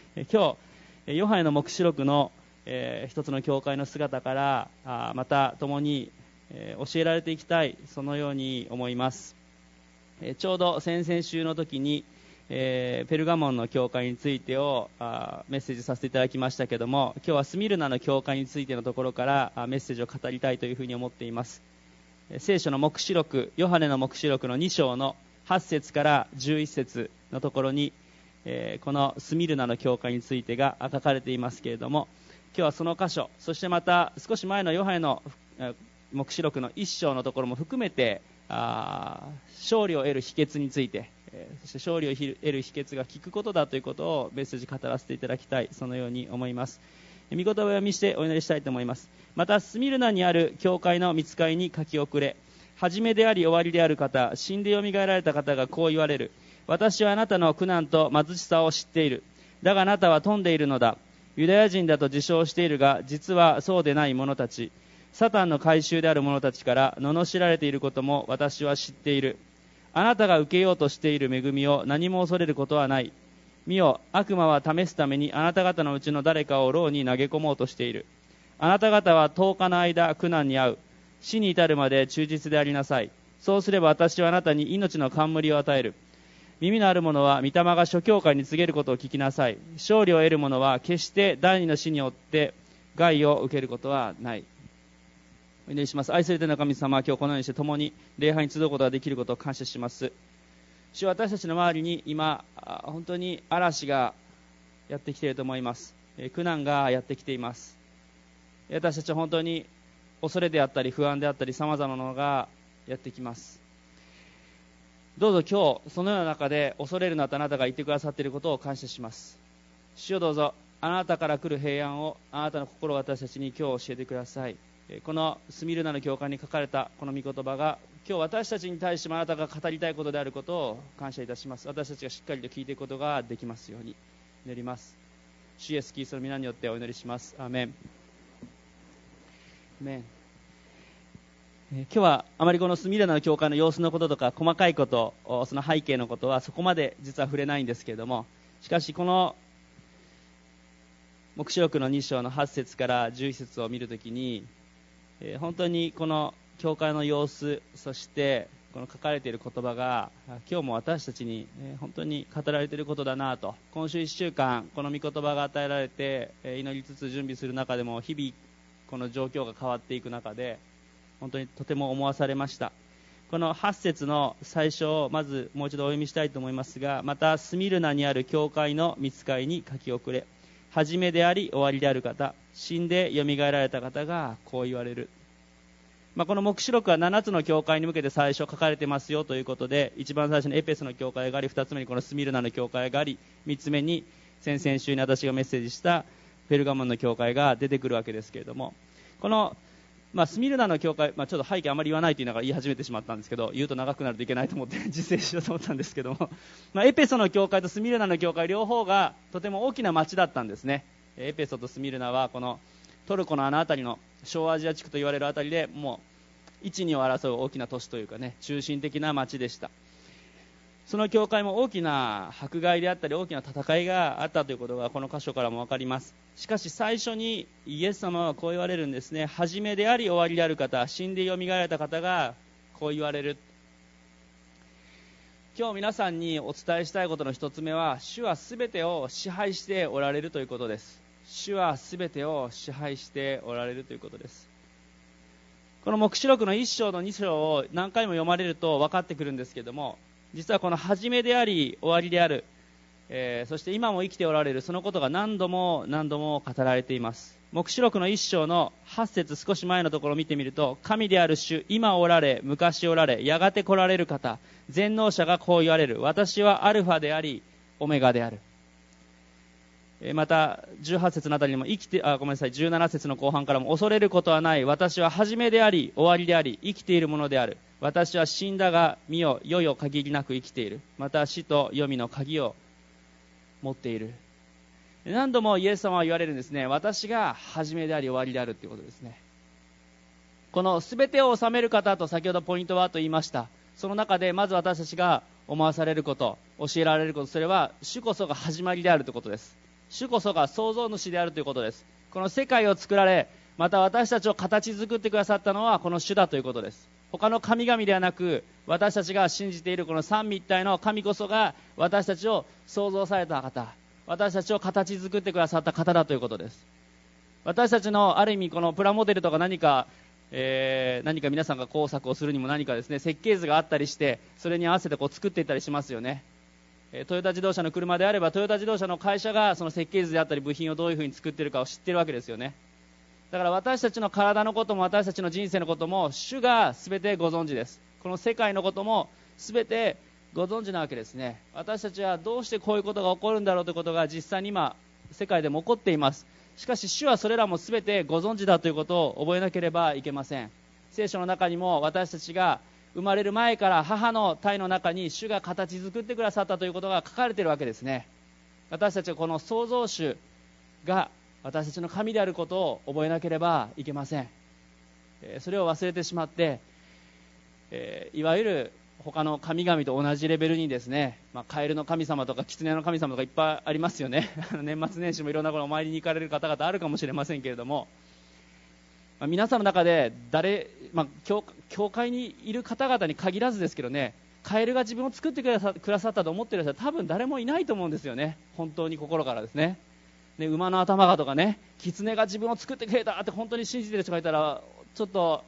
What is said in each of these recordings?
今日ヨハネの黙示録の一つの教会の姿からまた共に教えられていきたい、そのように思います。ちょうど先々週の時にペルガモンの教会についてをメッセージさせていただきましたけども、今日はスミルナの教会についてのところからメッセージを語りたいというふうに思っています。聖書の黙示録、ヨハネの黙示録の2章の8節から11節のところにこのスミルナの教会についてが書かれていますけれども、今日はその箇所、そしてまた少し前のヨハネの黙示録の1章のところも含めて勝利を得る秘訣について、そして勝利を得る秘訣が聞くことだということをメッセージ語らせていただきたい、そのように思います。御言葉を読みしてお祈りしたいと思います。またスミルナにある教会の御使いに書き遅れ、初めであり終わりである方、死んでよみがえられた方がこう言われる。私はあなたの苦難と貧しさを知っている。だがあなたは富んでいるのだ。ユダヤ人だと自称しているが、実はそうでない者たち、サタンの改宗である者たちから罵られていることも私は知っている。あなたが受けようとしている恵みを何も恐れることはない。見よ、悪魔は試すためにあなた方のうちの誰かを牢に投げ込もうとしている。あなた方は10日の間苦難に遭う。死に至るまで忠実でありなさい。そうすれば私はあなたに命の冠を与える。耳のある者は御霊が諸教会に告げることを聞きなさい。勝利を得る者は決して第二の死によって害を受けることはない。お祈りします。愛する天の神様、今日このようにして共に礼拝に集うことができることを感謝します。主は私たちの周りに今本当に嵐がやってきていると思います。苦難がやってきています。私たちは本当に恐れであったり不安であったり様々なものがやってきます。どうぞ今日そのような中で恐れるなとあなたが言ってくださっていることを感謝します。主よ、どうぞあなたから来る平安をあなたの心を私たちに今日教えてください。このスミルナの教会に書かれたこの御言葉が今日私たちに対してもあなたが語りたいことであることを感謝いたします。私たちがしっかりと聞いていくことができますように祈ります。主イエスキリストの皆によってお祈りします。アーメン。アーメン。今日はあまりこのスミルナの教会の様子のこととか細かいこと、その背景のことはそこまで実は触れないんですけれども、しかしこの黙示録の2章の8節から11節を見るときに本当にこの教会の様子、そしてこの書かれている言葉が今日も私たちに本当に語られていることだなと、今週1週間この御言葉が与えられて祈りつつ準備する中でも日々この状況が変わっていく中で本当にとても思わされました。この8節の最初をまずもう一度お読みしたいと思いますが、またスミルナにある教会の御使いに書き遅れ、初めであり終わりである方、死んでよみがえられた方がこう言われる。この黙示録は7つの教会に向けて最初書かれてますよということで、一番最初にエペソの教会があり、2つ目にこのスミルナの教会があり、3つ目に先々週に私がメッセージしたペルガモンの教会が出てくるわけですけれども、このスミルナの教会、ちょっと背景あまり言わないというのが言い始めてしまったんですけど、言うと長くなるといけないと思って実践しようと思ったんですけども、エペソの教会とスミルナの教会両方がとても大きな町だったんですね。エペソとスミルナはこのトルコのあの辺りの小アジア地区と言われる辺りでもう1、2を争う大きな都市というかね、中心的な町でした。その教会も大きな迫害であったり大きな戦いがあったということがこの箇所からも分かります。しかし最初にイエス様はこう言われるんですね。初めであり終わりである方、死んでよみがえられた方がこう言われる。今日皆さんにお伝えしたいことの一つ目は、主はすべてを支配しておられるということです。主はすべてを支配しておられるということです。この黙示録の1章の2章を何回も読まれると分かってくるんですけども、実はこの初めであり終わりである、そして今も生きておられる、そのことが何度も語られています。黙示録の1章の8節少し前のところを見てみると、神である主、今おられ、昔おられ、やがて来られる方、全能者がこう言われる。私はアルファでありオメガである。また18節のあたりにも17節の後半からも、恐れることはない。私は初めであり終わりであり生きているものである。私は死んだが見よ、世々限りなく生きている。また死と黄泉の鍵を持っている。何度もイエス様は言われるんですね。私が初めであり終わりであるということですね。この全てを治める方と先ほどポイントはと言いました。その中でまず私たちが思わされること、教えられること、それは主こそが始まりであるということです。 主こそが創造主であるということです。この世界を作られ、また私たちを形作ってくださったのはこの主だということです。他の神々ではなく、私たちが信じているこの三位一体の神こそが私たちを創造された方、私たちを形作ってくださった方だということです。私たちのある意味このプラモデルとか何か皆さんが工作をするにも何かですね、設計図があったりして、それに合わせて作っていったりしますよね。トヨタ自動車の車であれば、トヨタ自動車の会社がその設計図であったり部品をどういうふうに作っているかを知っているわけですよね。だから私たちの体のことも私たちの人生のことも主が全てご存知です。この世界のことも全てご存知なわけですね。私たちはどうしてこういうことが起こるんだろうということが実際に今世界でも起こっています。しかし主はそれらも全てご存知だということを覚えなければいけません。聖書の中にも私たちが生まれる前から母の胎の中に主が形作ってくださったということが書かれているわけですね。私たちはこの創造主が私たちの神であることを覚えなければいけません。それを忘れてしまって、いわゆる他の神々と同じレベルにですね、カエルの神様とか狐の神様とかいっぱいありますよね。年末年始もいろんなお参りに行かれる方々あるかもしれませんけれども、皆さんの中で教会にいる方々に限らずですけどね、カエルが自分を作ってくださったと思っている人は多分誰もいないと思うんですよね。本当に心からですね。馬の頭がとかね、狐が自分を作ってくれたって本当に信じている人がいたら、ちょっと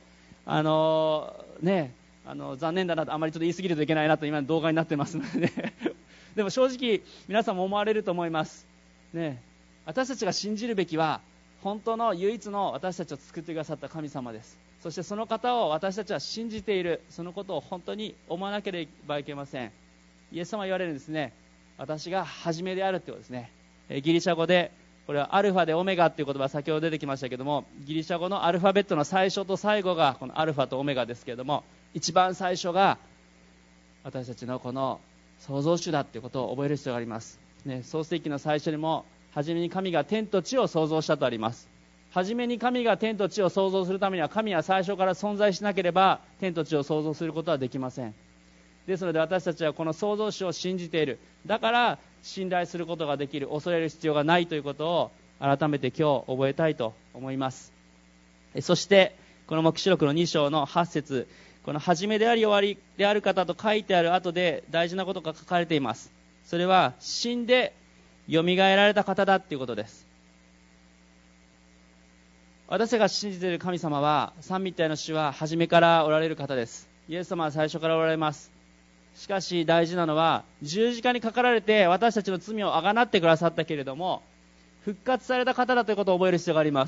残念だなと、あまりちょっと言い過ぎるといけないなと今の動画になってますのでねでも正直皆さんも思われると思いますね。私たちが信じるべきは本当の唯一の私たちを作ってくださった神様です。そしてその方を私たちは信じている、そのことを本当に思わなければいけません。イエス様は言われるんですね。私が初めであるということですね。ギリシャ語でこれはアルファでオメガという言葉先ほど出てきましたけども、ギリシャ語のアルファベットの最初と最後がこのアルファとオメガですけれども、一番最初が私たちのこの創造主だということを覚える必要があります、創世記の最初にも初めに神が天と地を創造したとあります。初めに神が天と地を創造するためには神は最初から存在しなければ天と地を創造することはできません。ですので私たちはこの創造主を信じている。だから信頼することができる、恐れる必要がないということを改めて今日覚えたいと思います。そしてこの黙示録の2章の8節、この初めであり終わりである方と書いてある後で大事なことが書かれています。それは死んでよみがえられた方だということです。私が信じている神様は、三位一体の主は初めからおられる方です。イエス様は最初からおられます。しかし大事なのは、十字架にかかられて私たちの罪をあがなってくださったけれども、復活された方だということを覚える必要があります。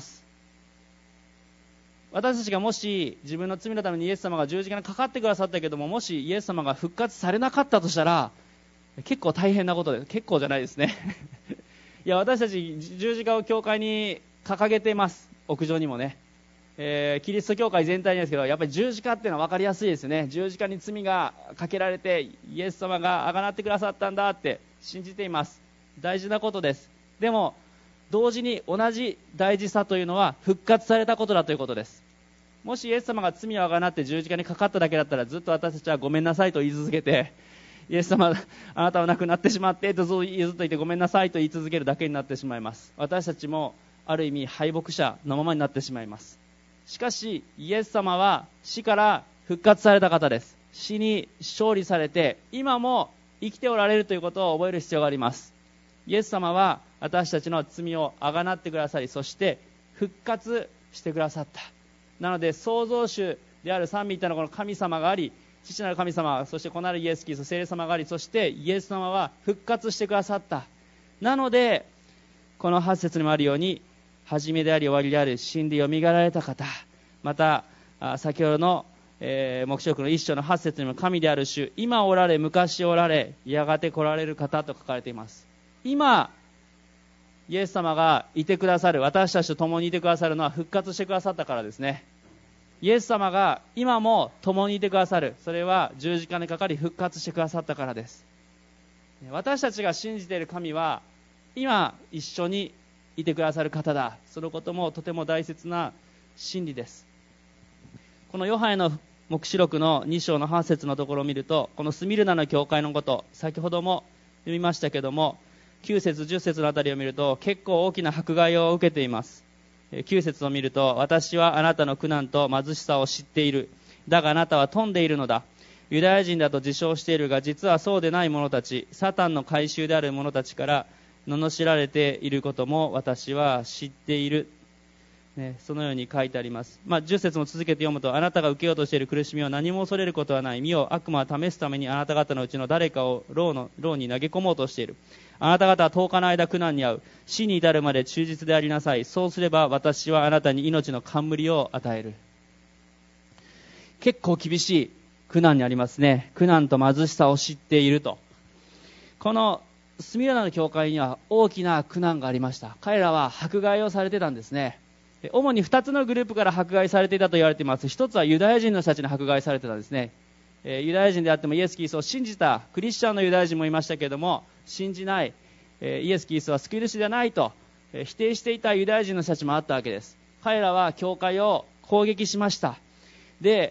私たちがもし自分の罪のためにイエス様が十字架にかかってくださったけれども、もしイエス様が復活されなかったとしたら結構大変なことです。結構じゃないですねいや、私たち十字架を教会に掲げています。屋上にもね、キリスト教会全体ですけど、やっぱり十字架っていうのは分かりやすいですね。十字架に罪がかけられてイエス様があがなってくださったんだって信じています。大事なことです。でも同時に同じ大事さというのは復活されたことだということです。もしイエス様が罪をあがなって十字架にかかっただけだったら、ずっと私たちはごめんなさいと言い続けて、イエス様あなたは亡くなってしまってとずっと言ってごめんなさいと言い続けるだけになってしまいます。私たちもある意味敗北者のままになってしまいます。しかしイエス様は死から復活された方です。死に勝利されて今も生きておられるということを覚える必要があります。イエス様は私たちの罪をあがなってくださり、そして復活してくださった。なので創造主である三位一体のこの神様があり、父なる神様、そして子なるイエス・キリスト、聖霊様があり、そしてイエス様は復活してくださった。なのでこの8節にもあるように、初めであり終わりである、死んでよみがえられた方、また先ほどの黙示録の1章の8節にも、神である主、今おられ、昔おられ、やがて来られる方と書かれています。今イエス様がいてくださる、私たちと共にいてくださるのは復活してくださったからですね。イエス様が今も共にいてくださる、それは十字架にかかり復活してくださったからです。私たちが信じている神は今一緒にいてくださる方だ。そのこともとても大切な真理です。このヨハネの黙示録の2章の8節のところを見ると、このスミルナの教会のこと、先ほども読みましたけども、 9節10節のあたりを見ると結構大きな迫害を受けています。9節を見ると、私はあなたの苦難と貧しさを知っている。だがあなたは富んでいるのだ。ユダヤ人だと自称しているが、実はそうでない者たち、サタンの改宗である者たちから罵られていることも私は知っている。そのように書いてあります。10節も続けて読むと、あなたが受けようとしている苦しみを何も恐れることはない。見よ、悪魔は試すためにあなた方のうちの誰かを牢に投げ込もうとしている。あなた方は10日の間苦難に遭う。死に至るまで忠実でありなさい。そうすれば私はあなたに命の冠を与える。結構厳しい苦難にありますね。苦難と貧しさを知っていると。このスミラナの教会には大きな苦難がありました。彼らは迫害をされてたんですね。主に2つのグループから迫害されていたと言われています。一つはユダヤ人の人たちに迫害されていたんですね。ユダヤ人であってもイエス・キリストを信じたクリスチャンのユダヤ人もいましたけれども、信じないイエス・キリストは救い主ではないと否定していたユダヤ人の人たちもあったわけです。彼らは教会を攻撃しました。で、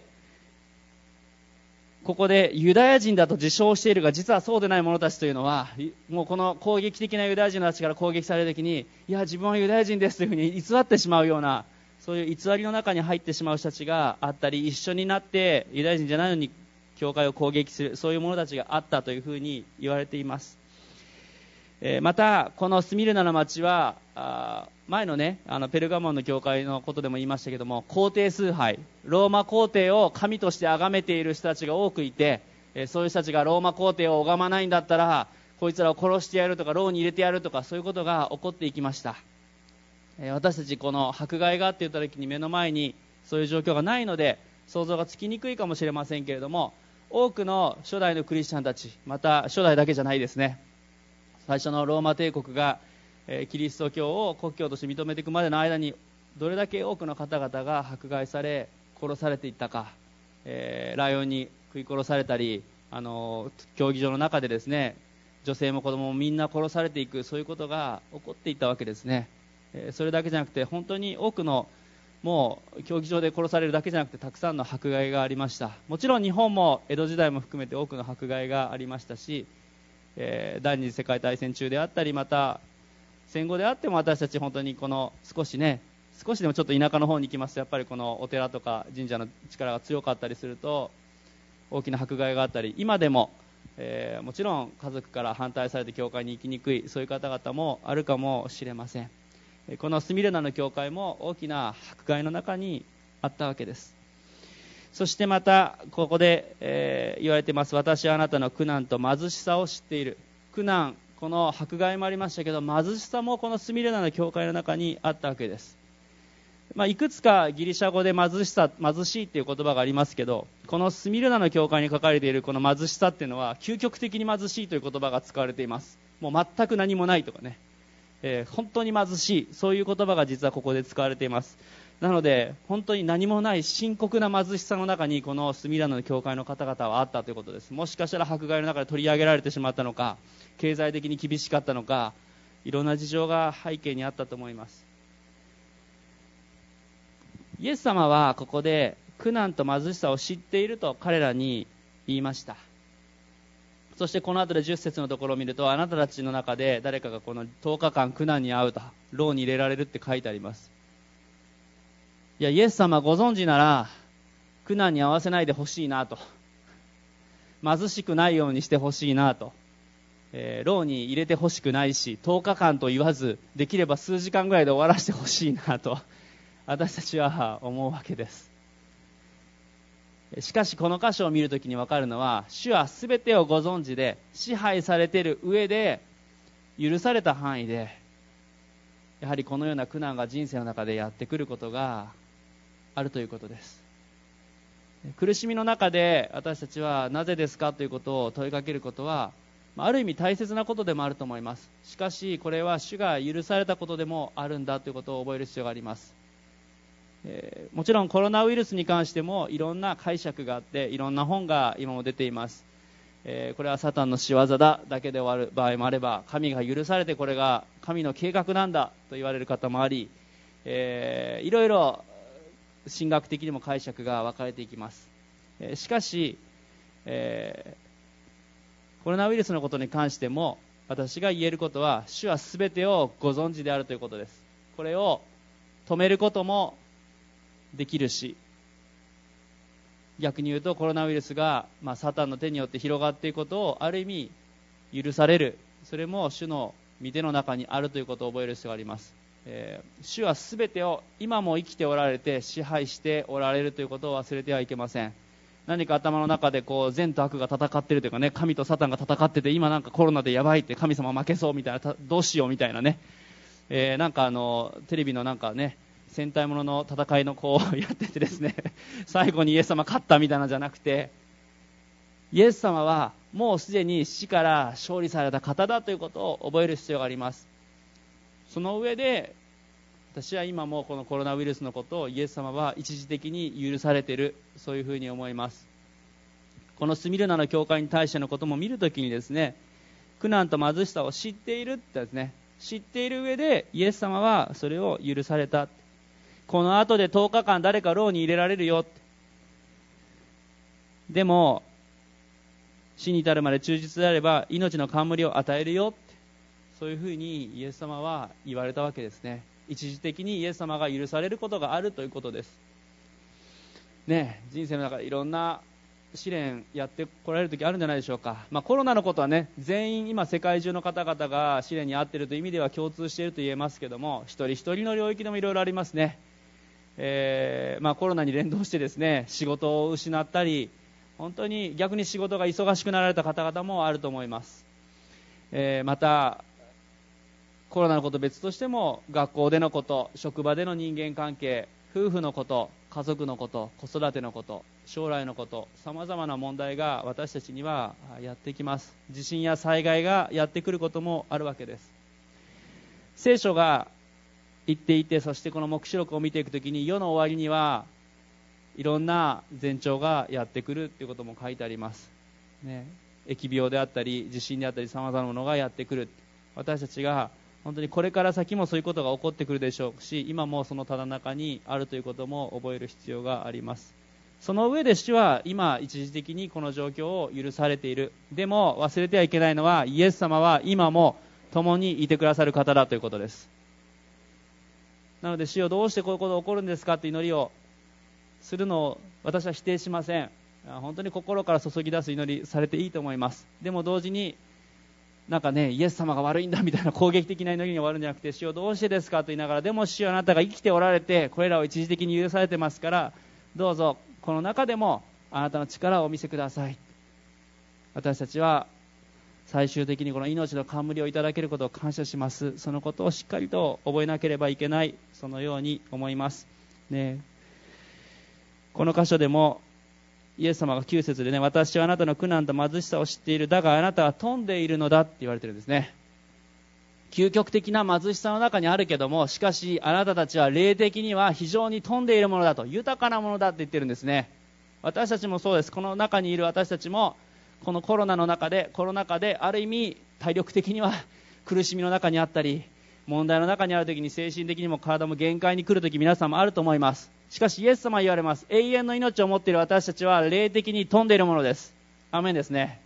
ここでユダヤ人だと自称しているが実はそうでない者たちというのは、もうこの攻撃的なユダヤ人たちから攻撃されるときに、いや自分はユダヤ人ですというふうに偽ってしまうような、そういう偽りの中に入ってしまう人たちがあったり、一緒になってユダヤ人じゃないのに教会を攻撃する、そういう者たちがあったというふうに言われています。またこのスミルナの町は前のね、ペルガモンの教会のことでも言いましたけども、皇帝崇拝、ローマ皇帝を神として崇めている人たちが多くいて、そういう人たちがローマ皇帝を拝まないんだったらこいつらを殺してやるとか牢に入れてやるとか、そういうことが起こっていきました。私たちこの迫害があって言った時に目の前にそういう状況がないので想像がつきにくいかもしれませんけれども、多くの初代のクリスチャンたち、また初代だけじゃないですね、最初のローマ帝国がキリスト教を国教として認めていくまでの間にどれだけ多くの方々が迫害され殺されていったか、ライオンに食い殺されたり、競技場の中でですね、女性も子供もみんな殺されていく、そういうことが起こっていったわけですね。それだけじゃなくて本当に多くの、もう競技場で殺されるだけじゃなくてたくさんの迫害がありました。もちろん日本も江戸時代も含めて多くの迫害がありましたし、第二次世界大戦中であったり、また戦後であっても私たち本当にこの少しでもちょっと田舎の方に行きますと、やっぱりこのお寺とか神社の力が強かったりすると大きな迫害があったり、今でも、もちろん家族から反対されて教会に行きにくい、そういう方々もあるかもしれません。このスミレナの教会も大きな迫害の中にあったわけです。そしてまたここで、言われています。私はあなたの苦難と貧しさを知っている。苦難、この迫害もありましたけど、貧しさもこのスミレナの教会の中にあったわけです。いくつかギリシャ語で貧しいという言葉がありますけど、このスミレナの教会に書かれているこの貧しさっていうのは究極的に貧しいという言葉が使われています。もう全く何もないとかね、本当に貧しい、そういう言葉が実はここで使われています。なので本当に何もない深刻な貧しさの中にこのスミラナの教会の方々はあったということです。もしかしたら迫害の中で取り上げられてしまったのか、経済的に厳しかったのか、いろんな事情が背景にあったと思います。イエス様はここで苦難と貧しさを知っていると彼らに言いました。そしてこの後で10節のところを見ると、あなたたちの中で誰かがこの10日間苦難に遭うと、牢に入れられるって書いてあります。いや、イエス様ご存知なら苦難に遭わせないでほしいなと、貧しくないようにしてほしいなと、牢に入れてほしくないし、10日間と言わずできれば数時間ぐらいで終わらせてほしいなと私たちは思うわけです。しかしこの箇所を見るときに分かるのは、主はすべてをご存知で支配されている上で、許された範囲でやはりこのような苦難が人生の中でやってくることがあるということです。苦しみの中で私たちはなぜですかということを問いかけることは、ある意味大切なことでもあると思います。しかしこれは主が許されたことでもあるんだということを覚える必要があります。もちろんコロナウイルスに関してもいろんな解釈があって、いろんな本が今も出ています。これはサタンの仕業だけで終わる場合もあれば、神が許されてこれが神の計画なんだと言われる方もあり、いろいろ神学的にも解釈が分かれていきます。しかし、コロナウイルスのことに関しても私が言えることは、主はすべてをご存知であるということです。これを止めることもできるし、逆に言うとコロナウイルスが、サタンの手によって広がっていくことをある意味許される、それも主の御手の中にあるということを覚える必要があります。主はすべてを今も生きておられて支配しておられるということを忘れてはいけません。何か頭の中で善と悪が戦っているというかね、神とサタンが戦ってて、今なんかコロナでやばいって、神様負けそうみたいな、どうしようみたいなね、なんかテレビのなんかね、戦隊ものの戦いのやっててですね最後にイエス様勝ったみたいなのじゃなくて、イエス様はもうすでに死から勝利された方だということを覚える必要があります。その上で私は今もこのコロナウイルスのことをイエス様は一時的に許されている、そういうふうに思います。このスミルナの教会に対してのことも見るときにですね、苦難と貧しさを知っているってですね、知っている上でイエス様はそれを許された。この後で10日間誰か牢に入れられるよ、でも死に至るまで忠実であれば命の冠を与えるよ、そういうふうにイエス様は言われたわけですね。一時的にイエス様が許されることがあるということですね。人生の中でいろんな試練やってこられる時あるんじゃないでしょうか。コロナのことはね、全員今世界中の方々が試練に遭っているという意味では共通していると言えますけども、一人一人の領域でもいろいろありますね。コロナに連動してですね、仕事を失ったり、本当に逆に仕事が忙しくなられた方々もあると思います。またコロナのこと別としても、学校でのこと、職場での人間関係、夫婦のこと、家族のこと、子育てのこと、将来のこと、さまざまな問題が私たちにはやってきます。地震や災害がやってくることもあるわけです。聖書が言っていて、そしてこの黙示録を見ていくときに、世の終わりにはいろんな前兆がやってくるということも書いてあります、ね、疫病であったり地震であったり、さまざまなものがやってくる。私たちが本当にこれから先もそういうことが起こってくるでしょうし、今もそのただ中にあるということも覚える必要があります。その上で主は今一時的にこの状況を許されている。でも忘れてはいけないのは、イエス様は今も共にいてくださる方だということです。なので、主よ、どうしてこういうことが起こるんですかという祈りをするのを私は否定しません。本当に心から注ぎ出す祈りされていいと思います。でも同時になんかね、イエス様が悪いんだみたいな攻撃的な祈りに終わるんじゃなくて、主よ、どうしてですかと言いながら、でも主よ、あなたが生きておられてこれらを一時的に許されてますから、どうぞこの中でもあなたの力をお見せください。私たちは最終的にこの命の冠をいただけることを感謝します。そのことをしっかりと覚えなければいけない、そのように思いますね。この箇所でもイエス様が9節でね、私はあなたの苦難と貧しさを知っている、だがあなたは富んでいるのだって言われてるんですね。究極的な貧しさの中にあるけども、しかしあなたたちは霊的には非常に富んでいるものだと、豊かなものだって言ってるんですね。私たちもそうです。この中にいる私たちもこのコロナ禍である意味体力的には苦しみの中にあったり、問題の中にあるときに精神的にも体も限界に来るとき、皆さんもあると思います。しかしイエス様は言われます。永遠の命を持っている私たちは霊的に富んでいるものです。アーメンですね。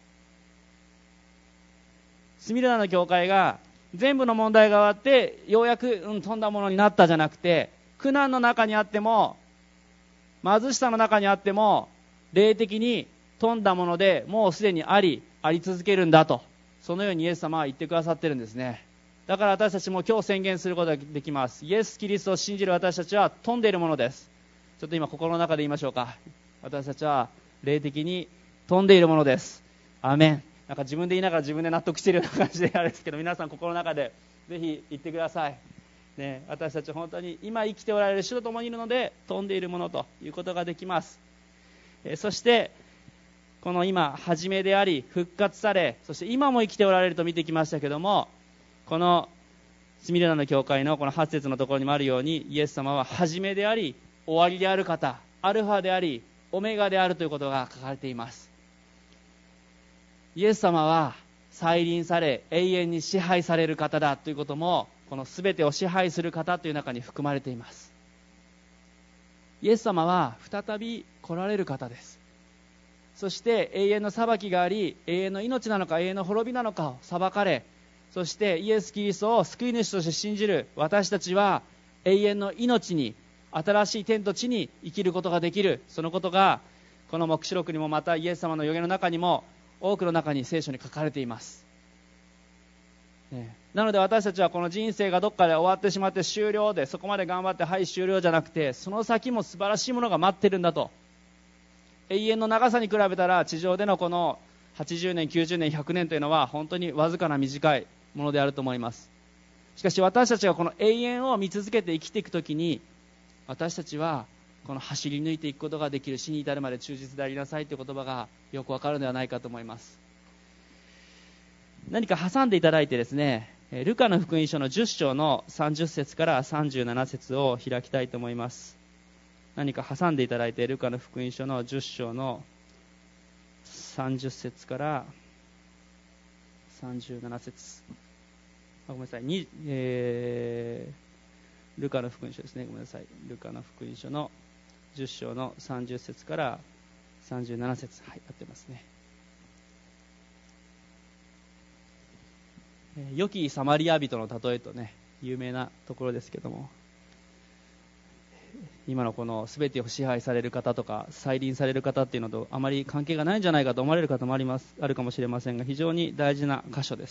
スミルナの教会が全部の問題が終わってようやく富んだものになったじゃなくて、苦難の中にあっても貧しさの中にあっても霊的に富んだものでもうすでにあり続けるんだと、そのようにイエス様は言ってくださってるんですね。だから私たちも今日宣言することができます。イエス・キリストを信じる私たちは富んでいるものです。ちょっと今心の中で言いましょうか。私たちは霊的に富んでいるものです。アーメン。なんか自分で言いながら自分で納得しているような感じであれですけど、皆さん心の中でぜひ言ってください、ね、私たち本当に今生きておられる主と共にいるので富んでいるものということができます。そしてこの今始めであり復活され、そして今も生きておられると見てきましたけども、このスミレナの教会のこの8節のところにもあるように、イエス様は始めであり終わりである方、アルファでありオメガであるということが書かれています。イエス様は再臨され永遠に支配される方だということも、この全てを支配する方という中に含まれています。イエス様は再び来られる方です。 そして永遠の裁きがあり、永遠の命なのか永遠の滅びなのかを裁かれ、そしてイエス・キリストを救い主として信じる私たちは永遠の命に、新しい天と地に生きることができる。そのことがこの黙示録にも、またイエス様の預言の中にも多くの中に聖書に書かれています。なので私たちはこの人生がどっかで終わってしまって終了で、そこまで頑張ってはい終了じゃなくて、その先も素晴らしいものが待ってるんだと。永遠の長さに比べたら地上でのこの80年90年100年というのは本当にわずかな短いものであると思います。しかし私たちがこの永遠を見続けて生きていくときに、私たちはこの走り抜いていくことができる、死に至るまで忠実でありなさいという言葉がよくわかるのではないかと思います。何か挟んでいただいてですね、ルカの福音書の10章の30節から37節を開きたいと思います。何か挟んでいただいて、ルカの福音書の10章の30節から37節、ごめんなさい、ルカの福音書ですね、ごめんなさい、ルカの福音書の10章の30節から37節、はい、合ってますね。良きサマリア人の例えとね、有名なところですけども、今のこの全てを支配される方とか再臨される方っていうのとあまり関係がないんじゃないかと思われる方もあるかもしれませんが、非常に大事な箇所です。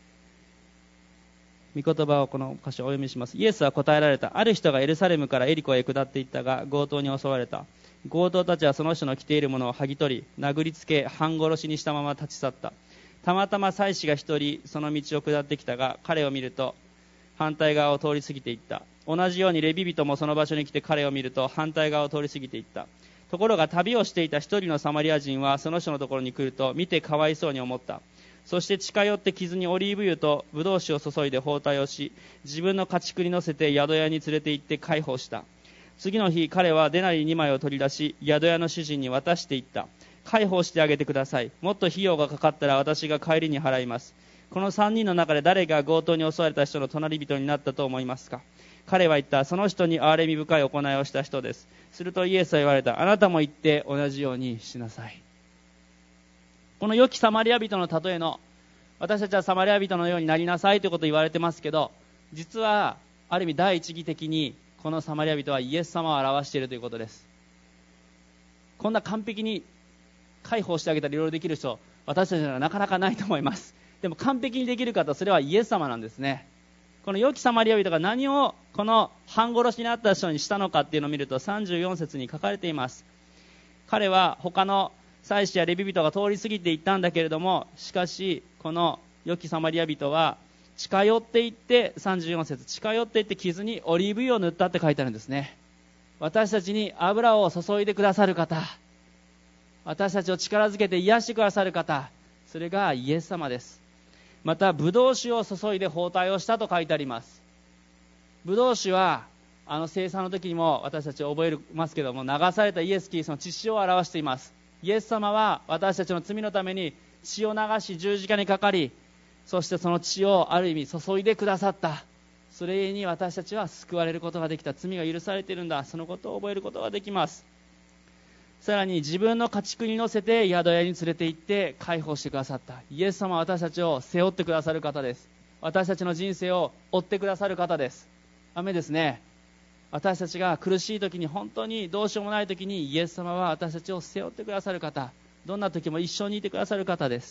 御言葉をこの箇所をお読みします。イエスは答えられた。ある人がエルサレムからエリコへ下っていったが、強盗に襲われた。強盗たちはその人の着ているものを剥ぎ取り、殴りつけ半殺しにしたまま立ち去った。たまたま祭司が一人その道を下ってきたが、彼を見ると反対側を通り過ぎていった。同じようにレビ人もその場所に来て彼を見ると反対側を通り過ぎていった。ところが旅をしていた一人のサマリア人はその人のところに来ると見てかわいそうに思った。そして近寄って傷にオリーブ油とブドウ酒を注いで包帯をし、自分の家畜に乗せて宿屋に連れて行って介抱した。次の日彼はデナリ2枚を取り出し、宿屋の主人に渡していった。介抱してあげてください。もっと費用がかかったら私が帰りに払います。この3人の中で誰が強盗に襲われた人の隣人になったと思いますか。彼は言った。その人に憐れみ深い行いをした人です。するとイエスは言われた。あなたも言って同じようにしなさい。この良きサマリア人の例えの、私たちはサマリア人のようになりなさいということを言われてますけど、実はある意味第一義的にこのサマリア人はイエス様を表しているということです。こんな完璧に介抱してあげたりいろいろできる人、私たちにはなかなかないと思います。でも完璧にできる方、それはイエス様なんですね。この良きサマリア人が何をこの半殺しにあった人にしたのかっていうのを見ると34節に書かれています。彼は他の祭司やレビ人が通り過ぎていったんだけれども、しかしこの良きサマリア人は近寄っていって、34節近寄っていって傷にオリーブ油を塗ったって書いてあるんですね。私たちに油を注いでくださる方、私たちを力づけて癒してくださる方、それがイエス様です。またブドウ酒を注いで包帯をしたと書いてあります。ブドウ酒は聖餐の時にも私たち覚えますけども、流されたイエス・キリストの血潮を表しています。イエス様は私たちの罪のために血を流し十字架にかかり、そしてその血をある意味注いでくださった。それゆえに私たちは救われることができた。罪が許されているんだ、そのことを覚えることができます。さらに自分の家畜に乗せて宿屋に連れて行って介抱してくださった。イエス様は私たちを背負ってくださる方です。私たちの人生を追ってくださる方です。アメですね。私たちが苦しい時に、本当にどうしようもない時に、イエス様は私たちを背負ってくださる方、どんな時も一緒にいてくださる方です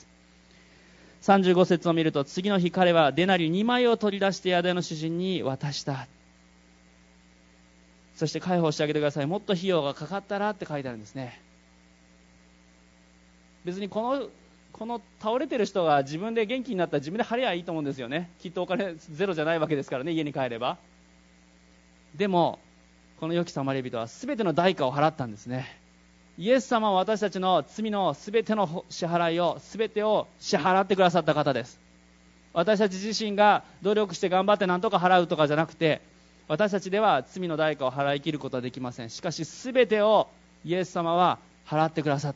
。35節を見ると、次の日彼はデナリ2枚を取り出して宿屋の主人に渡した。そして介抱してあげてください。もっと費用がかかったらって書いてあるんですね。別にこの倒れてる人が自分で元気になったら自分で払えばいいと思うんですよね。きっとお金ゼロじゃないわけですからね、家に帰れば。でもこの良きサマリア人は全ての代価を払ったんですね。イエス様は私たちの罪の全ての支払いを、全てを支払ってくださった方です。私たち自身が努力して頑張って何とか払うとかじゃなくて、私たちでは罪の代価を払い切ることはできません。しかし全てをイエス様は払ってくださった。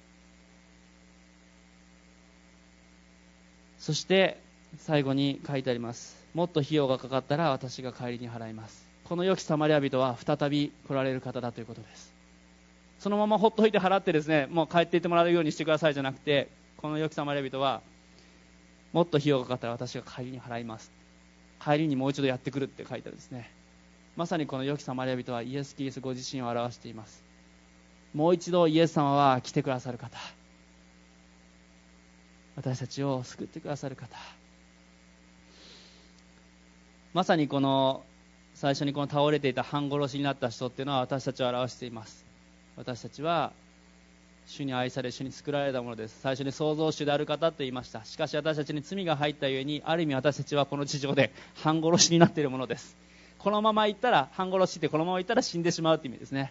そして最後に書いてあります。もっと費用がかかったら私が帰りに払います。この良きサマリア人は再び来られる方だということです。 そのままほっといて払ってですね、もう帰っていってもらうようにしてくださいじゃなくて、この良きサマリア人は、もっと費用がかかったら私が帰りに払います、帰りにもう一度やってくるって書いてあるんですね。まさにこの良きサマリア人はイエス・キリストご自身を表しています。もう一度イエス様は来てくださる方、私たちを救ってくださる方、まさにこの最初にこの倒れていた半殺しになった人っていうのは私たちを表しています。私たちは主に愛され、主に作られたものです。最初に創造主である方と言いました。しかし私たちに罪が入ったゆえに、ある意味私たちはこの地上で半殺しになっているものです。このまま行ったら、半殺しってこのまま行ったら死んでしまうという意味ですね。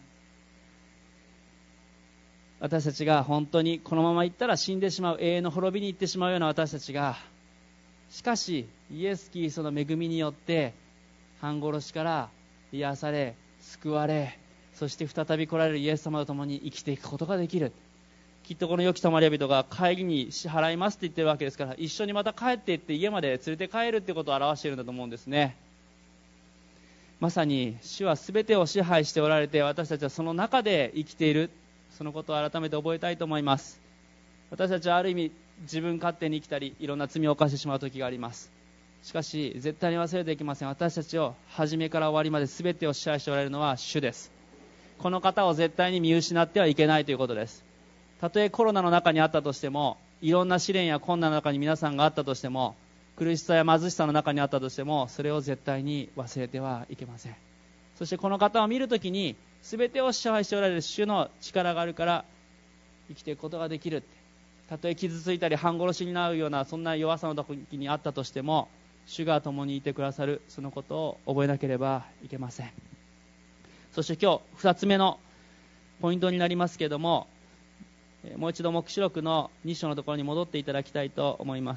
私たちが本当にこのまま行ったら死んでしまう、永遠の滅びに行ってしまうような私たちが、しかしイエス・キリストの恵みによって半殺しから癒され、救われ、そして再び来られるイエス様と共に生きていくことができる。きっとこの良きサマリア人が帰りに支払いますって言ってるわけですから、一緒にまた帰っていって家まで連れて帰るってことを表しているんだと思うんですね。まさに主は全てを支配しておられて、私たちはその中で生きている、そのことを改めて覚えたいと思います。私たちはある意味自分勝手に生きたり、いろんな罪を犯してしまう時があります。しかし絶対に忘れてはいけません。私たちを初めから終わりまで全てを支配しておられるのは主です。この方を絶対に見失ってはいけないということです。たとえコロナの中にあったとしても、いろんな試練や困難の中に皆さんがあったとしても、苦しさや貧しさの中にあったとしても、それを絶対に忘れてはいけません。そしてこの方を見るときに、全てを支配しておられる主の力があるから生きていくことができる。たとえ傷ついたり半殺しになるようなそんな弱さの時にあったとしても、主が共にいてくださる、そのことを覚えなければいけません。そして今日2つ目のポイントになりますけれども、もう一度黙示録の2章のところに戻っていただきたいと思います。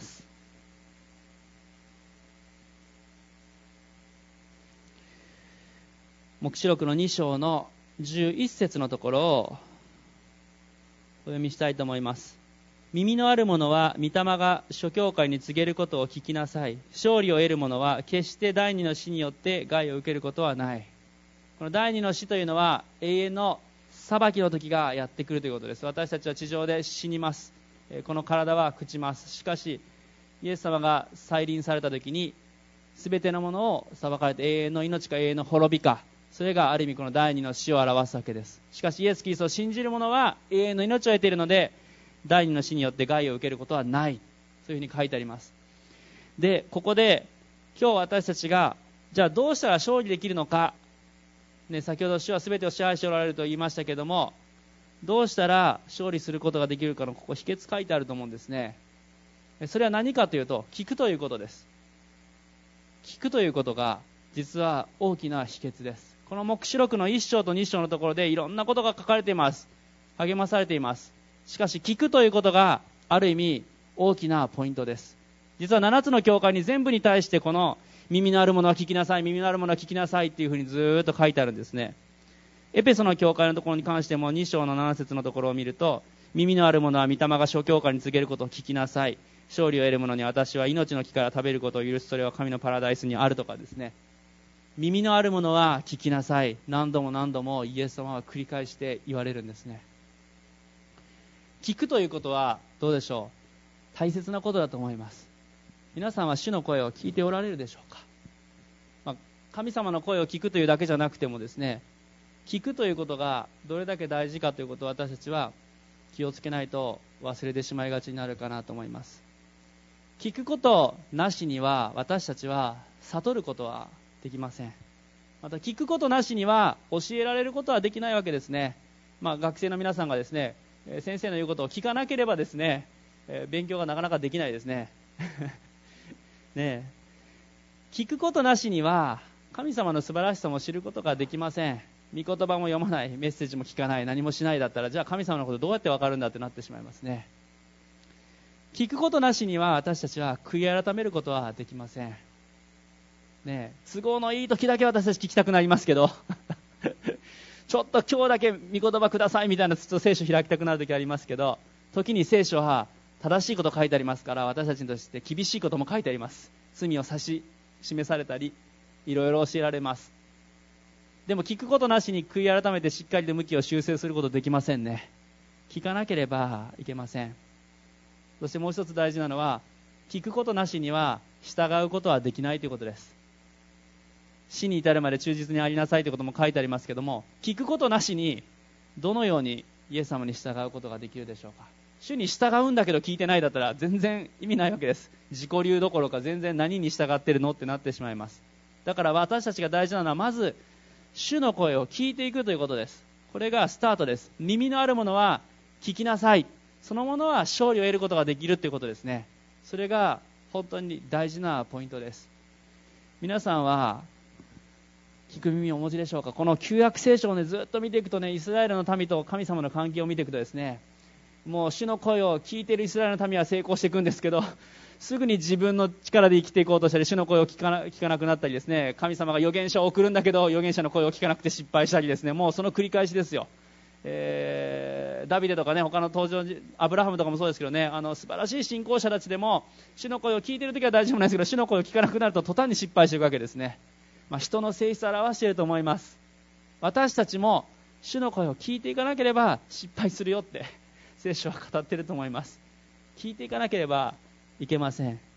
黙示録の2章の11節のところをお読みしたいと思います。耳のある者は御霊が諸教会に告げることを聞きなさい。勝利を得る者は決して第二の死によって害を受けることはない。この第二の死というのは永遠の裁きの時がやってくるということです。私たちは地上で死にます。この体は朽ちます。しかしイエス様が再臨された時に、全てのものを裁かれて永遠の命か永遠の滅びか、それがある意味この第二の死を表すわけです。しかしイエス・キリストを信じる者は永遠の命を得ているので、第二の死によって害を受けることはない、そういうふうに書いてあります。で、ここで今日私たちがじゃあどうしたら勝利できるのか、先ほど主は全てを支配しておられると言いましたけども、どうしたら勝利することができるかのここ秘訣書いてあると思うんですね。それは何かというと、聞くということです。聞くということが実は大きな秘訣です。この黙示録の1章と2章のところでいろんなことが書かれています。励まされています。しかし聞くということがある意味大きなポイントです。実は7つの教会に全部に対してこの耳のあるものは聞きなさい、耳のあるものは聞きなさいっていうふうにずーっと書いてあるんですね。エペソの教会のところに関しても2章の7節のところを見ると、耳のあるものは御霊が諸教会に告げることを聞きなさい、勝利を得る者に私は命の木から食べることを許す、それは神のパラダイスにあるとかですね。耳のあるものは聞きなさい、何度も何度もイエス様は繰り返して言われるんですね。聞くということはどうでしょう。大切なことだと思います。皆さんは主の声を聞いておられるでしょうか。神様の声を聞くというだけじゃなくてもですね、聞くということがどれだけ大事かということを私たちは気をつけないと忘れてしまいがちになるかなと思います。聞くことなしには私たちは悟ることはできません。また聞くことなしには教えられることはできないわけですね。学生の皆さんがですね、先生の言うことを聞かなければですね、勉強がなかなかできないですね。ねえ、聞くことなしには神様の素晴らしさも知ることができません。御言葉も読まない、メッセージも聞かない、何もしないだったら、じゃあ神様のことどうやって分かるんだってなってしまいますね。聞くことなしには私たちは悔い改めることはできません。ねえ、都合のいい時だけ私たち聞きたくなりますけどちょっと今日だけ御言葉くださいみたいな聖書開きたくなる時ありますけど、時に聖書は正しいこと書いてありますから、私たちにとって厳しいことも書いてあります。罪を指し示されたりいろいろ教えられます。 でも聞くことなしに悔い改めてしっかりと向きを修正することできませんね。聞かなければいけません。そしてもう一つ大事なのは、聞くことなしには従うことはできないということです。死に至るまで忠実にありなさいということも書いてありますけども、聞くことなしにどのようにイエス様に従うことができるでしょうか。主に従うんだけど聞いてないだったら全然意味ないわけです。自己流どころか全然何に従ってるのってなってしまいます。だから私たちが大事なのは、まず主の声を聞いていくということです。これがスタートです。耳のあるものは聞きなさい。そのものは勝利を得ることができるということですね。それが本当に大事なポイントです。皆さんは聞く耳をお持ちでしょうか。この旧約聖書をずっと見ていくとイスラエルの民と神様の関係を見ていくとですね、もう主の声を聞いているイスラエルの民は成功していくんですけど、すぐに自分の力で生きていこうとしたり、主の声を聞かなくなったりですね、神様が預言者を送るんだけど預言者の声を聞かなくて失敗したりですね、もうその繰り返しですよ。ダビデとか他の登場アブラハムとかもそうですけどね、素晴らしい信仰者たちでも主の声を聞いているときは大丈夫なんですけど、主の声を聞かなくなると途端に失敗していくわけですね。人の性質を表していると思います。私たちも主の声を聞いていかなければ失敗するよって聖書は語っていると思います。聞いていかなければいけません、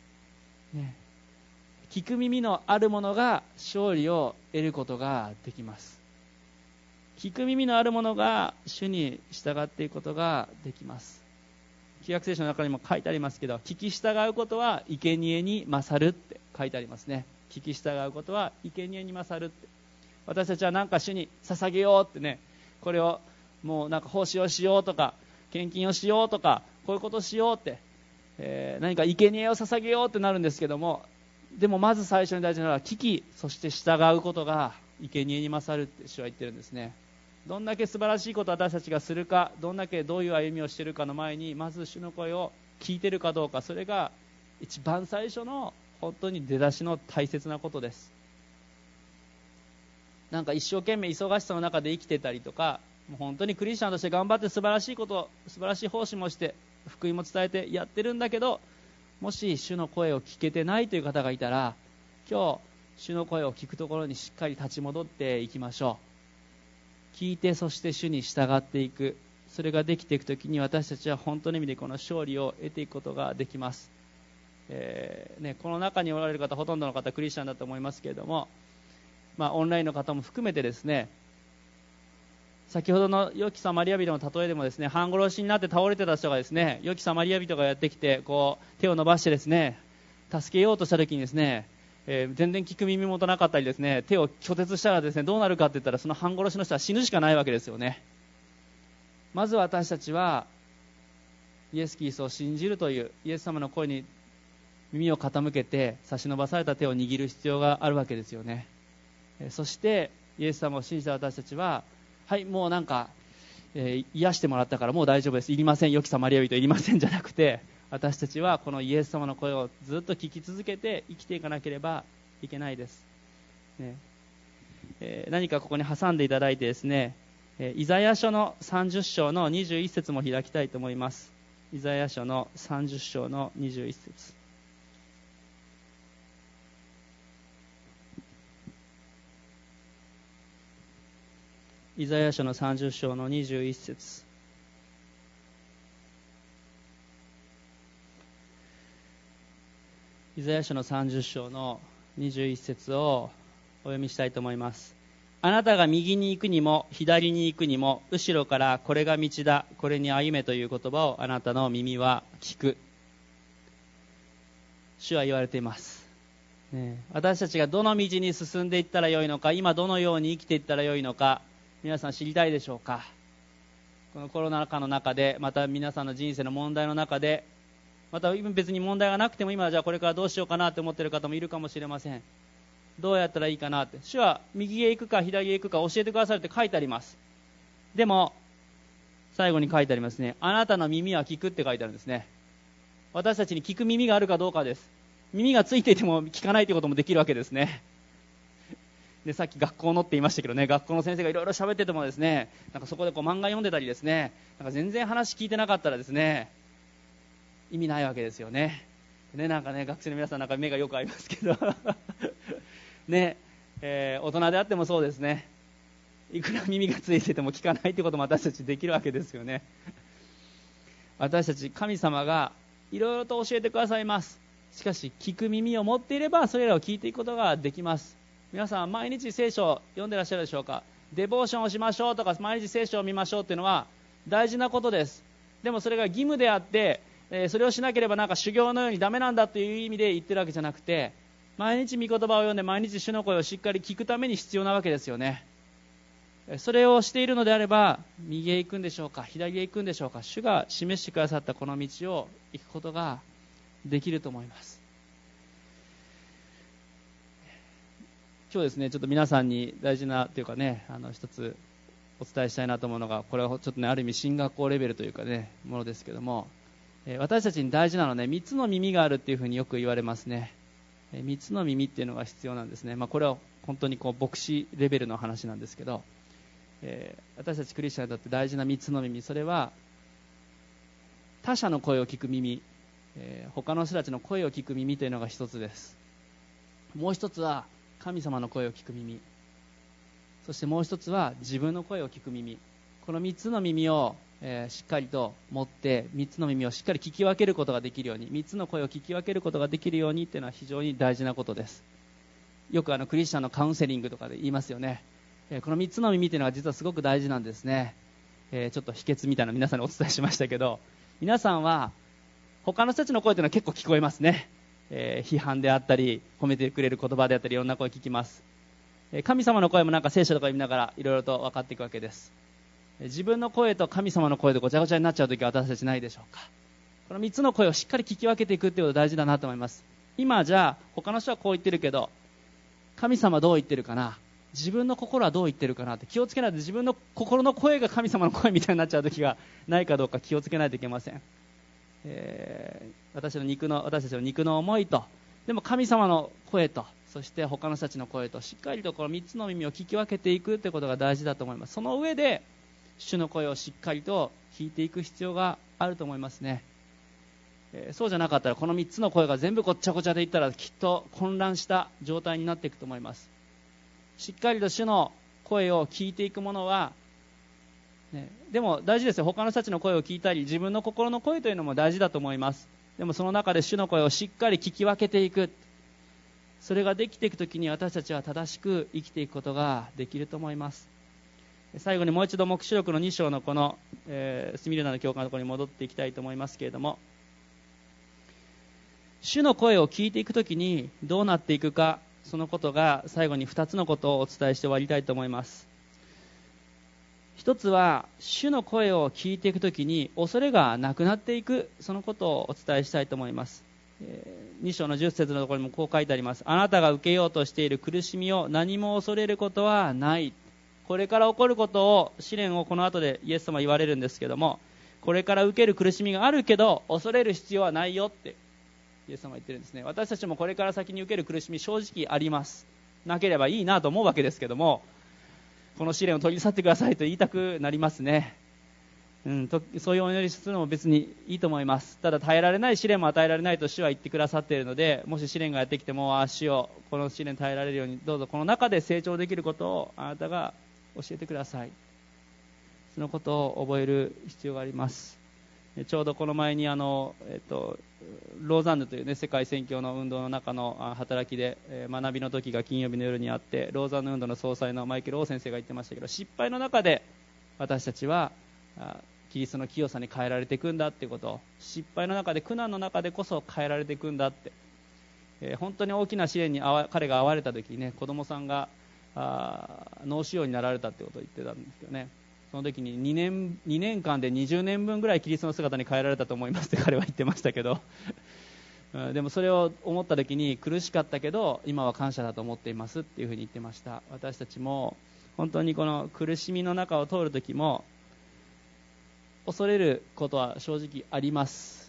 聞く耳のあるものが勝利を得ることができます。聞く耳のあるものが主に従っていくことができます。旧約聖書の中にも書いてありますけど、聞き従うことは生贄に勝るって書いてありますね。聞き従うことは生贄に勝るって。私たちは主に捧げようってこれをもう奉仕をしようとか献金をしようとかこういうことをしようって、何か生贄を捧げようってなるんですけども、でもまず最初に大事なのは聞き、そして従うことが生贄に勝るって主は言ってるんですね。どんだけ素晴らしいことを私たちがするか、どういう歩みをしているかの前に、まず主の声を聞いているかどうか、それが一番最初の本当に出だしの大切なことです。一生懸命忙しさの中で生きてたりとか、もう本当にクリスチャンとして頑張って素晴らしいこと、素晴らしい奉仕もして福音も伝えてやってるんだけど、もし主の声を聞けてないという方がいたら、今日主の声を聞くところにしっかり立ち戻っていきましょう。聞いて、そして主に従っていく、それができていくときに、私たちは本当の意味でこの勝利を得ていくことができます。この中におられる方、ほとんどの方クリスチャンだと思いますけれども、オンラインの方も含めてですね、先ほどの良きサマリア人の例えでもですね、半殺しになって倒れてた人がですね、良きサマリア人がやってきて手を伸ばしてですね、助けようとしたときにですね、全然聞く耳元なかったりですね、手を拒絶したらですね、どうなるかって言ったら、その半殺しの人は死ぬしかないわけですよね。まず私たちはイエス・キリストを信じるというイエス様の声に耳を傾けて、差し伸ばされた手を握る必要があるわけですよね。そしてイエス様を信じた私たちは、はい、もう癒してもらったからもう大丈夫です、いりません、良きサマリア人いりませんじゃなくて、私たちはこのイエス様の声をずっと聞き続けて生きていかなければいけないです、何かここに挟んでいただいてですね、イザヤ書の30章の21節も開きたいと思います。イザヤ書の30章の21節。イザヤ書の30章の21節。イザヤ書の30章の21節をお読みしたいと思います。あなたが右に行くにも左に行くにも、後ろからこれが道だ、これに歩めという言葉をあなたの耳は聞く。主は言われています、私たちがどの道に進んでいったらよいのか、今どのように生きていったらよいのか、皆さん知りたいでしょうか。このコロナ禍の中で、また皆さんの人生の問題の中で、また別に問題がなくても今じゃあこれからどうしようかなと思っている方もいるかもしれません。どうやったらいいかなって、主は右へ行くか左へ行くか教えてくださるって書いてあります。でも最後に書いてありますね、あなたの耳は聞くって書いてあるんですね。私たちに聞く耳があるかどうかです。耳がついていても聞かないということもできるわけですね。で、さっき学校のって言いましたけどね、学校の先生がいろいろ喋っててもですね、そこで漫画読んでたりですね、全然話聞いてなかったらですね、意味ないわけですよね。学生の皆さん目がよく合いますけどね、大人であってもそうですね。 いくら耳がついてても聞かないってことも私たちできるわけですよね。私たち神様がいろいろと教えてくださいます。しかし聞く耳を持っていればそれらを聞いていくことができます。皆さん毎日聖書を読んでらっしゃるでしょうか。デボーションをしましょうとか毎日聖書を見ましょうっていうのは大事なことです。でもそれが義務であって、それをしなければなんか修行のようにダメなんだという意味で言ってるわけじゃなくて、毎日御言葉を読んで毎日主の声をしっかり聞くために必要なわけですよね。それをしているのであれば右へ行くんでしょうか左へ行くんでしょうか、主が示してくださったこの道を行くことができると思います。今日ですね、ちょっと皆さんに大事なというかね、一つお伝えしたいなと思うのが、これはちょっとね、ある意味進学校レベルというかね、ものですけども、私たちに大事なのはね、3つの耳があるっていうふうによく言われますね。3つの耳っていうのが必要なんですね。これは本当に牧師レベルの話なんですけど、私たちクリスチャンにとって大事な3つの耳、それは他者の声を聞く耳、他の人たちの声を聞く耳というのが一つです。もう一つは神様の声を聞く耳、そしてもう一つは自分の声を聞く耳。この3つの耳を、しっかりと持って3つの耳をしっかり聞き分けることができるように、3つの声を聞き分けることができるようにというのは非常に大事なことです。よくクリスチャンのカウンセリングとかで言いますよね。この3つの耳というのが実はすごく大事なんですね。ちょっと秘訣みたいなの皆さんにお伝えしましたけど、皆さんは他の人たちの声というのは結構聞こえますね。批判であったり褒めてくれる言葉であったりいろんな声聞きます。神様の声もなんか聖書とか読みながらいろいろと分かっていくわけです。自分の声と神様の声でごちゃごちゃになっちゃうときは私たちないでしょうか。この3つの声をしっかり聞き分けていくということが大事だなと思います。今じゃあ他の人はこう言ってるけど神様はどう言ってるかな、自分の心はどう言ってるかなって気をつけないと、自分の心の声が神様の声みたいになっちゃうときがないかどうか気をつけないといけません。私たちの肉の思いと、でも神様の声と、そして他の人たちの声と、しっかりとこの3つの耳を聞き分けていくということが大事だと思います。その上で主の声をしっかりと聞いていく必要があると思いますね。そうじゃなかったらこの3つの声が全部ごっちゃごちゃでいったらきっと混乱した状態になっていくと思います。しっかりと主の声を聞いていくものはでも大事ですよ。他の人たちの声を聞いたり自分の心の声というのも大事だと思います。でもその中で主の声をしっかり聞き分けていく、それができていくときに私たちは正しく生きていくことができると思います。最後にもう一度黙示録の2章のこの、スミルナの教会のところに戻っていきたいと思いますけれども、主の声を聞いていくときにどうなっていくか、そのことが最後に2つのことをお伝えして終わりたいと思います。一つは主の声を聞いていくときに恐れがなくなっていく、そのことをお伝えしたいと思います。2章の10節のところにもこう書いてあります。あなたが受けようとしている苦しみを何も恐れることはない。これから起こることを、試練をこの後でイエス様は言われるんですけども、これから受ける苦しみがあるけど恐れる必要はないよってイエス様は言ってるんですね。私たちもこれから先に受ける苦しみ正直あります。なければいいなと思うわけですけども、この試練を取り去ってくださいと言いたくなりますね。そういうお祈りするのも別にいいと思います。ただ耐えられない試練も与えられないと主は言ってくださっているので、もし試練がやってきても主をこの試練耐えられるようにどうぞこの中で成長できることをあなたが教えてください。そのことを覚える必要があります。ちょうどこの前にローザンヌという、世界宣教の運動の中の働きで、学びの時が金曜日の夜にあって、ローザンヌ運動の総裁のマイケル・オー先生が言ってましたけど、失敗の中で私たちはキリストの清さに変えられていくんだっていうことを、失敗の中で苦難の中でこそ変えられていくんだって、本当に大きな試練に彼が遭われた時に子供さんが脳腫瘍になられたってことを言ってたんですよね。その時に2年間で20年分ぐらいキリストの姿に変えられたと思いますって彼は言ってましたけどでもそれを思った時に苦しかったけど今は感謝だと思っていますっていうふうに言ってました。私たちも本当にこの苦しみの中を通る時も恐れることは正直あります。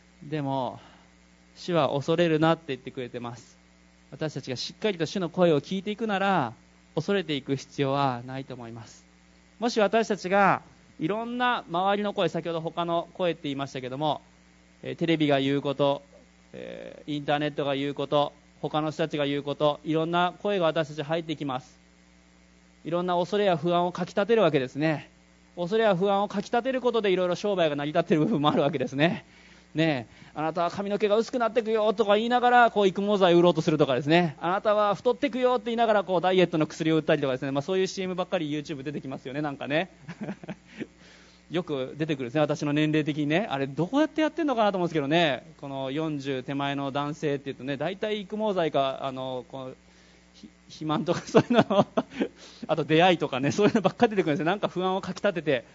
でも主は恐れるなって言ってくれてます。私たちがしっかりと主の声を聞いていくなら恐れていく必要はないと思います。もし私たちがいろんな周りの声、先ほど他の声って言いましたけども、テレビが言うこと、インターネットが言うこと、他の人たちが言うこと、いろんな声が私たち入ってきます。 いろんな恐れや不安をかきたてるわけですね。恐れや不安をかきたてることでいろいろ商売が成り立っている部分もあるわけですね。ねえ、あなたは髪の毛が薄くなっていくよとか言いながら育毛剤を売ろうとするとかですね、あなたは太っていくよって言いながらダイエットの薬を売ったりとかですね、そういう CM ばっかり YouTube 出てきますよね。なんかねよく出てくるんですね、私の年齢的にね。あれどうやってやってるのかなと思うんですけどね、この40手前の男性っていうとね、大体育毛剤か肥満とかそういうのあと出会いとかね、そういうのばっかり出てくるんですよ。なんか不安をかきたてて、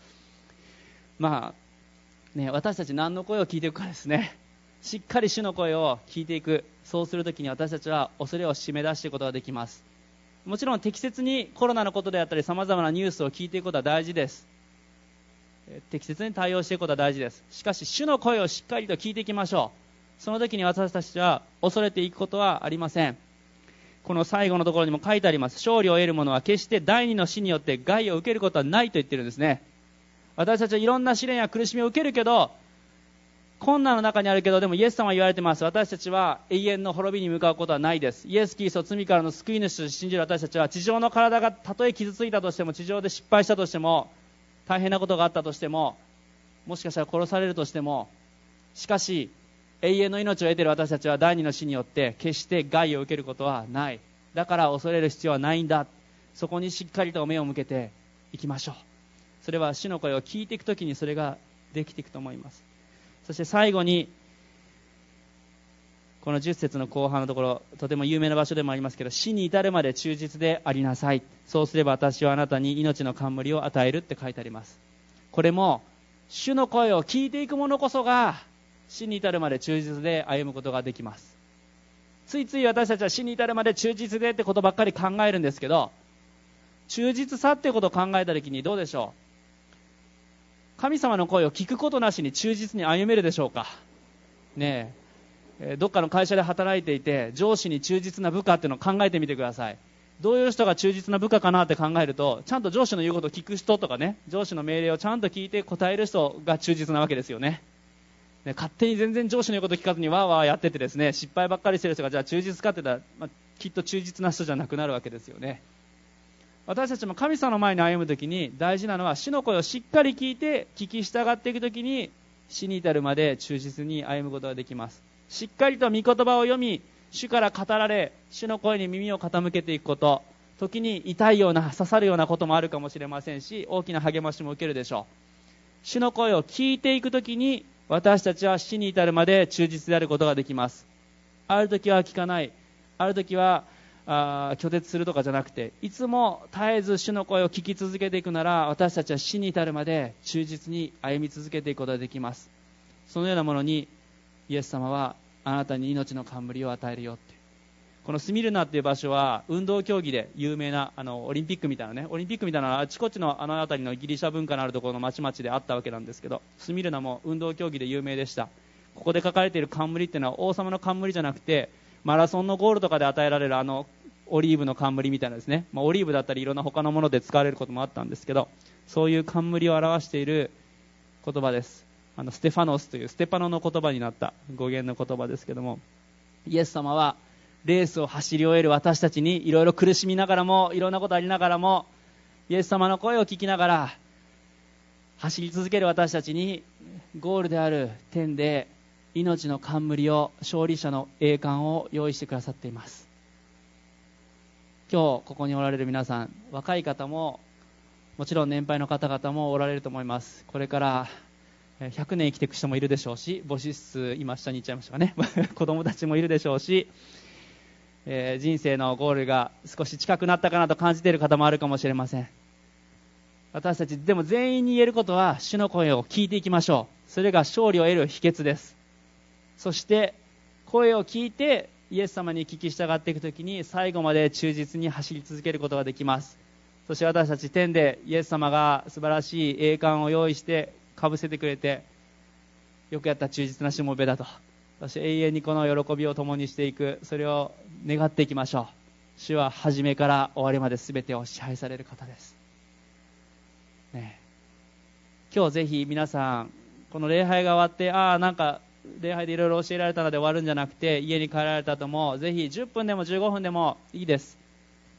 私たち何の声を聞いていくかですね。しっかり主の声を聞いていく。そうするときに私たちは恐れを締め出していくことができます。もちろん適切にコロナのことであったり様々なニュースを聞いていくことは大事です。適切に対応していくことは大事です。しかし主の声をしっかりと聞いていきましょう。その時に私たちは恐れていくことはありません。この最後のところにも書いてあります。勝利を得る者は決して第二の死によって害を受けることはないと言ってるんですね。私たちはいろんな試練や苦しみを受けるけど、困難の中にあるけど、でもイエス様は言われています。私たちは永遠の滅びに向かうことはないです。イエス・キリストを罪からの救い主として信じる私たちは、地上の体がたとえ傷ついたとしても、地上で失敗したとしても、大変なことがあったとしても、もしかしたら殺されるとしても、しかし永遠の命を得ている私たちは第二の死によって決して害を受けることはない。だから恐れる必要はないんだ。そこにしっかりと目を向けていきましょう。それは主の声を聞いていくときにそれができていくと思います。そして最後に、この10節の後半のところ、とても有名な場所でもありますけど、死に至るまで忠実でありなさい。そうすれば私はあなたに命の冠を与えるって書いてあります。これも、主の声を聞いていく者こそが、死に至るまで忠実で歩むことができます。ついつい私たちは死に至るまで忠実でってことばっかり考えるんですけど、忠実さってことを考えたときにどうでしょう。神様の声を聞くことなしに忠実に歩めるでしょうか。ねえ、どっかの会社で働いていて上司に忠実な部下っていうのを考えてみてください。どういう人が忠実な部下かなって考えると、ちゃんと上司の言うことを聞く人とかね、上司の命令をちゃんと聞いて答える人が忠実なわけですよね。勝手に全然上司の言うことを聞かずにわーわーやっててですね、失敗ばっかりしてる人がじゃあ忠実かって言ったら、きっと忠実な人じゃなくなるわけですよね。私たちも神様の前に歩むときに大事なのは、主の声をしっかり聞いて聞き従っていくときに、死に至るまで忠実に歩むことができます。しっかりと御言葉を読み、主から語られ、主の声に耳を傾けていくこと、時に痛いような刺さるようなこともあるかもしれませんし、大きな励ましも受けるでしょう。主の声を聞いていくときに、私たちは死に至るまで忠実であることができます。あるときは聞かない、あるときは拒絶するとかじゃなくて、いつも絶えず主の声を聞き続けていくなら、私たちは死に至るまで忠実に歩み続けていくことができます。そのようなものにイエス様はあなたに命の冠を与えるよって。このスミルナっていう場所は運動競技で有名なオリンピックみたいなね、オリンピックみたいなあちこちの辺りのギリシャ文化のあるところの町々であったわけなんですけど、スミルナも運動競技で有名でした。ここで書かれている冠っていうのは王様の冠じゃなくて、マラソンのゴールとかで与えられるオリーブの冠みたいなですね、オリーブだったりいろんな他のもので使われることもあったんですけど、そういう冠を表している言葉です。ステファノスというステパノの言葉になった語源の言葉ですけども、イエス様はレースを走り終える私たちにいろいろ苦しみながらも、いろんなことありながらも、イエス様の声を聞きながら走り続ける私たちに、ゴールである天で命の冠を、勝利者の栄冠を用意してくださっています。今日ここにおられる皆さん、若い方ももちろん年配の方々もおられると思います。これから100年生きていく人もいるでしょうし、母子室今下に行っちゃいましたかね子供たちもいるでしょうし、人生のゴールが少し近くなったかなと感じている方もあるかもしれません。私たちでも全員に言えることは、主の声を聞いていきましょう。それが勝利を得る秘訣です。そして声を聞いてイエス様に聞き従っていくときに、最後まで忠実に走り続けることができます。そして私たち天でイエス様が素晴らしい栄冠を用意してかぶせてくれて、よくやった忠実なしもべだと、そして永遠にこの喜びを共にしていく、それを願っていきましょう。主は初めから終わりまで全てを支配される方です、ね、今日ぜひ皆さん、この礼拝が終わって、なんか礼拝でいろいろ教えられたので終わるんじゃなくて、家に帰られた後もぜひ10分でも15分でもいいです。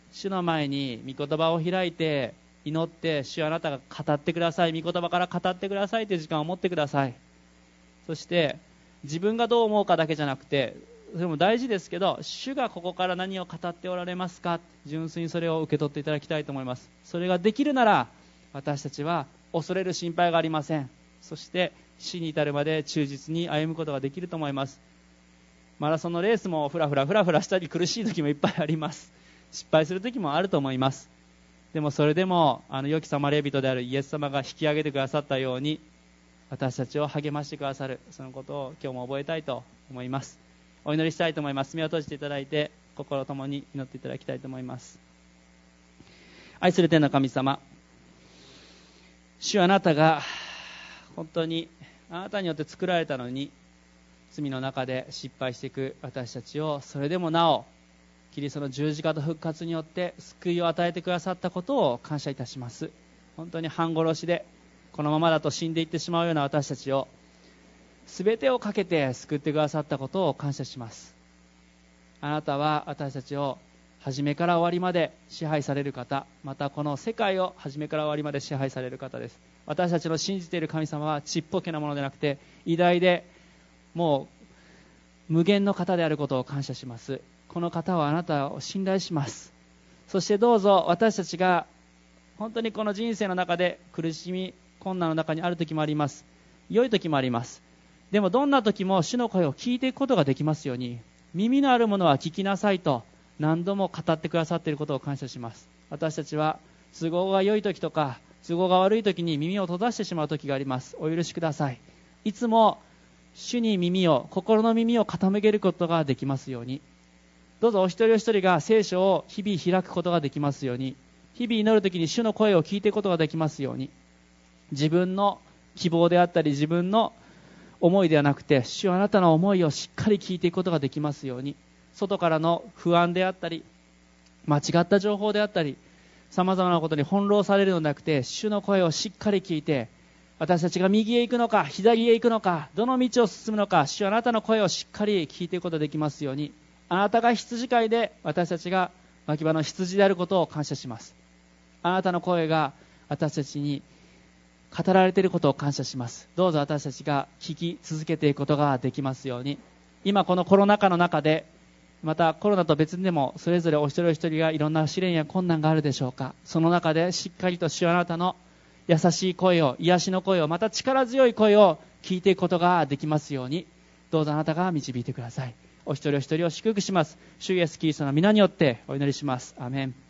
主の前に御言葉を開いて祈って、主あなたが語ってください、御言葉から語ってくださいという時間を持ってください。そして自分がどう思うかだけじゃなくて、それも大事ですけど、主がここから何を語っておられますか、純粋にそれを受け取っていただきたいと思います。それができるなら私たちは恐れる心配がありません。そして死に至るまで忠実に歩むことができると思います。マラソンのレースもフラフラしたり苦しい時もいっぱいあります。失敗する時もあると思います。でもそれでも良きサマリア人であるイエス様が引き上げてくださったように、私たちを励ましてくださる、そのことを今日も覚えたいと思います。お祈りしたいと思います。目を閉じていただいて心ともに祈っていただきたいと思います。愛する天の神様、主はあなたが本当にあなたによって作られたのに、罪の中で失敗していく私たちを、それでもなおキリストの十字架と復活によって救いを与えてくださったことを感謝いたします。本当に半殺しでこのままだと死んでいってしまうような私たちを全てをかけて救ってくださったことを感謝します。あなたは私たちを初めから終わりまで支配される方、またこの世界を初めから終わりまで支配される方です。私たちの信じている神様はちっぽけなものでなくて偉大で、もう無限の方であることを感謝します。この方はあなたを信頼します。そしてどうぞ私たちが本当にこの人生の中で苦しみ困難の中にある時もあります。良い時もあります。でもどんな時も主の声を聞いていくことができますように、耳のあるものは聞きなさいと何度も語ってくださっていることを感謝します。私たちは都合が良い時とか都合が悪い時に耳を閉ざしてしまう時があります。お許しください。いつも主に心の耳を傾けることができますように、どうぞお一人お一人が聖書を日々開くことができますように、日々祈る時に主の声を聞いていくことができますように、自分の希望であったり自分の思いではなくて、主はあなたの思いをしっかり聞いていくことができますように、外からの不安であったり間違った情報であったり様々なことに翻弄されるのではなくて、主の声をしっかり聞いて、私たちが右へ行くのか左へ行くのか、どの道を進むのか、主はあなたの声をしっかり聞いていくことができますように、あなたが羊飼いで私たちが牧場の羊であることを感謝します。あなたの声が私たちに語られていることを感謝します。どうぞ私たちが聞き続けていくことができますように。今このコロナ禍の中で、またコロナと別にでもそれぞれお一人お一人がいろんな試練や困難があるでしょうか。その中でしっかりと主はあなたの優しい声を、癒しの声を、また力強い声を聞いていくことができますように、どうぞあなたが導いてください。お一人お一人を祝福します。主イエスキリストの皆によってお祈りします。アーメン。